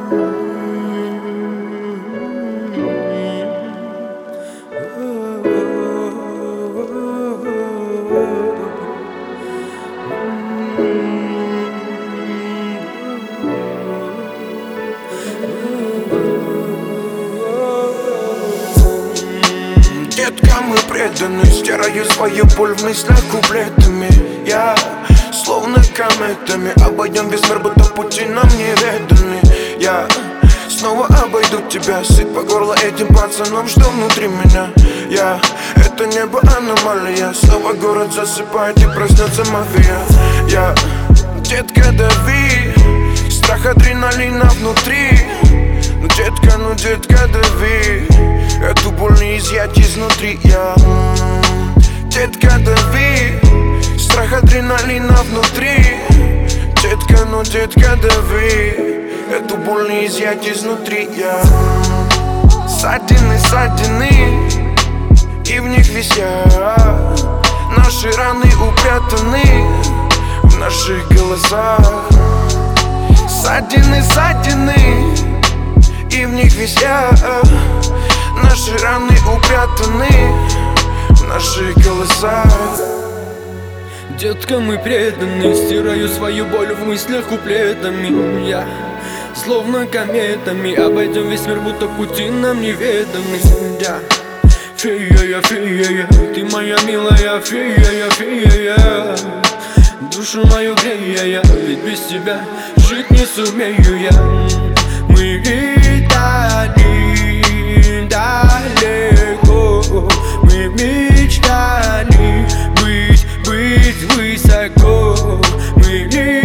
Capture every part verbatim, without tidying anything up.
Детка, мы преданы, стираю свою боль в мыслях куплетами. Я словно кометами обойдем весь мир, будто пути нам неведаны. Я снова обойду тебя, сыпь по горло этим пацанам, что внутри меня. Я, это небо аномалия, снова город засыпает и проснется мафия. Я, детка, дави, страх адреналина внутри. Ну, детка, ну, детка, дави, эту боль не изъять изнутри. Я, детка, дави, страх адреналина внутри. Детка, ну, детка, дави, эту боль не изъять изнутри. Я, ссадины, ссадины, и в них висят наши раны упрятаны в наших голосах. Ссадины, ссадины, и в них висят наши раны упрятаны в наших голосах. Детка, мы преданы, стираю свою боль в мыслях куплетами. Я, словно кометами, обойдем весь мир, будто пути нам неведомы. Я, фея, я, фея, я, ты моя милая фея, я, фея, я, душу мою грея я, ведь без тебя жить не сумею я. Мы летали далеко, мы мечтали быть, быть высоко. Мы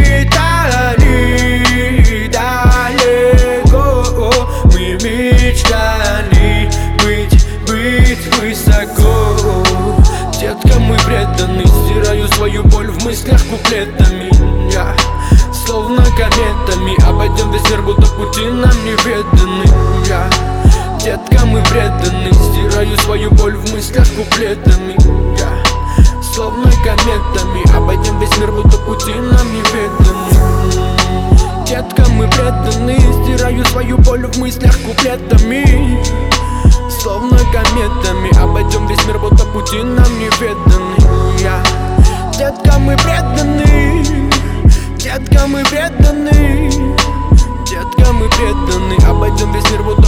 летали далеко, мы мечтали быть, быть высоко. Детка, мы преданы, стираю свою боль в мыслях куплетами. Я, словно кометами, обойдем весь мир, будто пути нам неведаны. Я, детка, мы преданы, стираю свою боль в мыслях куплетами. Я, словно кометами, обойдем весь мир, будто пути нам неведаны. Детка, мы преданы, стираю свою боль в мыслях куплетами. Словно кометами, обойдем весь мир, будто пути нам неведаны. Я, детка, мы преданы, детка, мы преданы, детка, мы преданы, обойдем весь мир, будто